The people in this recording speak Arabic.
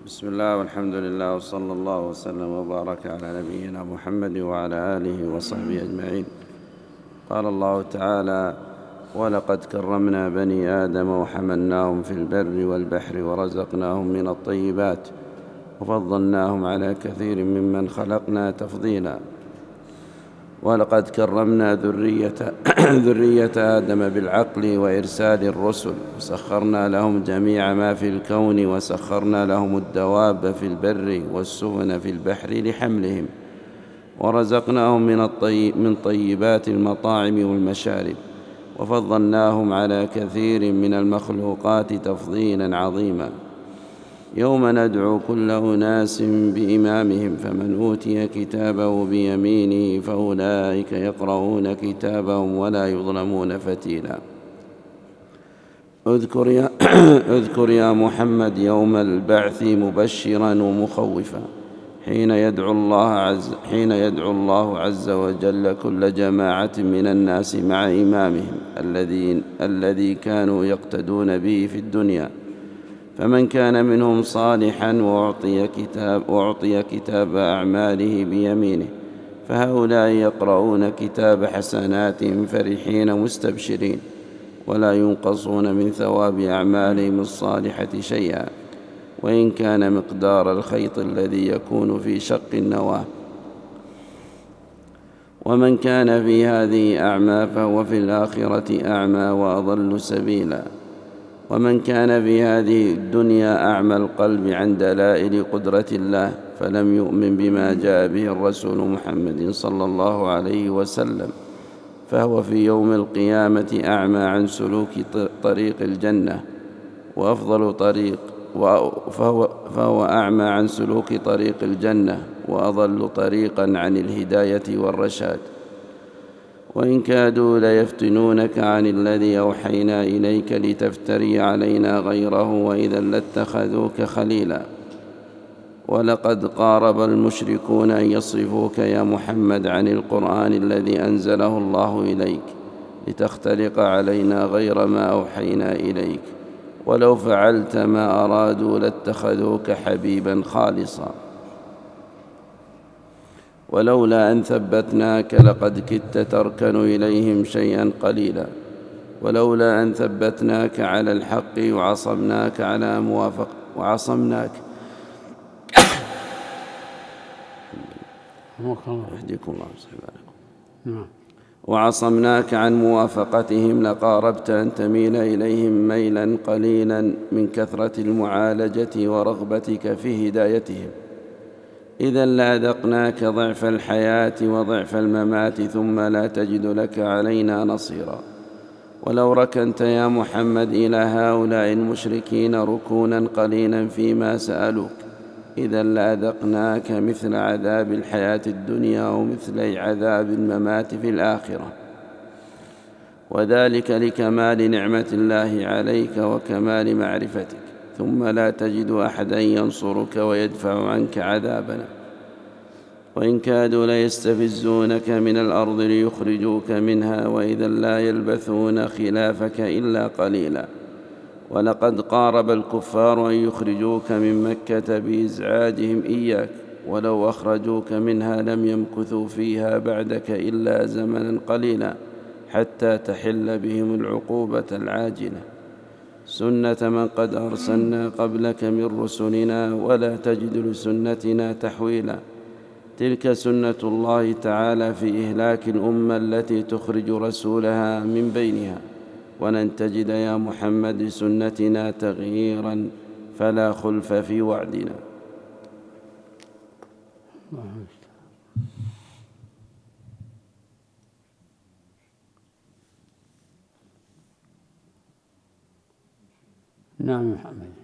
بسم الله والحمد لله وصلى الله وسلم وبارك على نبينا محمد وعلى آله وصحبه أجمعين. قال الله تعالى: ولقد كرمنا بني آدم وحملناهم في البر والبحر ورزقناهم من الطيبات وفضلناهم على كثير ممن خلقنا تفضيلا. ولقد كرمنا ذرية آدم بالعقل وإرسال الرسل، وسخرنا لهم جميع ما في الكون، وسخرنا لهم الدواب في البر والسفن في البحر لحملهم، ورزقناهم من طيبات المطاعم والمشارب، وفضلناهم على كثير من المخلوقات تفضيلا عظيما. يوم ندعو كل أناس بإمامهم، فمن أوتي كتابه بيمينه فأولئك يقرؤون كتابهم ولا يظلمون فتيلا. اذكر يا محمد يوم البعث مبشرا ومخوفا، حين يدعو الله عز وجل كل جماعة من الناس مع إمامهم الذي كانوا يقتدون به في الدنيا، فمن كان منهم صالحا وأعطي كتاب أعماله بيمينه، فهؤلاء يقرؤون كتاب حسناتهم فرحين مستبشرين، ولا ينقصون من ثواب أعمالهم الصالحة شيئا، وإن كان مقدار الخيط الذي يكون في شق النواة. ومن كان في هذه أعمى فهو في الآخرة أعمى وأضل سبيلا. ومن كان في هذه الدنيا أعمى القلب عن دلائل قدرة الله، فلم يؤمن بما جاء به الرسول محمد صلى الله عليه وسلم، فهو في يوم القيامة أعمى عن سلوك طريق الجنة، فهو أعمى عن سلوك طريق الجنة، وأضل طريقا عن الهداية والرشاد. وإن كادوا ليفتنونك عن الذي أوحينا إليك لتفتري علينا غيره، وإذا لاتخذوك خليلا. ولقد قارب المشركون أن يصرفوك يا محمد عن القرآن الذي أنزله الله إليك لتختلق علينا غير ما أوحينا إليك، ولو فعلت ما أرادوا لاتخذوك حبيبا خالصا، ولولا أن ثبتناك لقد كدت تركن إليهم شيئا قليلا، ولولا أن ثبتناك على الحق وعصمناك وعصمناك عن موافقتهم لقاربت أن تميل إليهم ميلا قليلا من كثرة المعالجة ورغبتك في هدايتهم، إذا لأذقناك ضعف الحياة وضعف الممات، ثم لا تجد لك علينا نصيرا. ولو ركنت يا محمد إلى هؤلاء المشركين ركونا قليلا فيما سألوك، إذا لأذقناك مثل عذاب الحياة الدنيا ومثل عذاب الممات في الآخرة، وذلك لكمال نعمة الله عليك وكمال معرفتك، ثم لا تجد أحدا ينصرك ويدفع عنك عذابنا. وإن كادوا ليستفزونك من الأرض ليخرجوك منها، وإذا لا يلبثون خلافك إلا قليلا. ولقد قارب الكفار أن يخرجوك من مكة بإزعاجهم إياك، ولو أخرجوك منها لم يمكثوا فيها بعدك إلا زمنا قليلا، حتى تحل بهم العقوبة العاجلة، سنة من قد أرسلنا قبلك من رسلنا، ولا تجد لسنتنا تحويلا. تلك سنة الله تعالى في إهلاك الأمة التي تخرج رسولها من بينها، ولن تجد يا محمد لسنتنا تغييرا، فلا خلف في وعدنا. نعم محمد.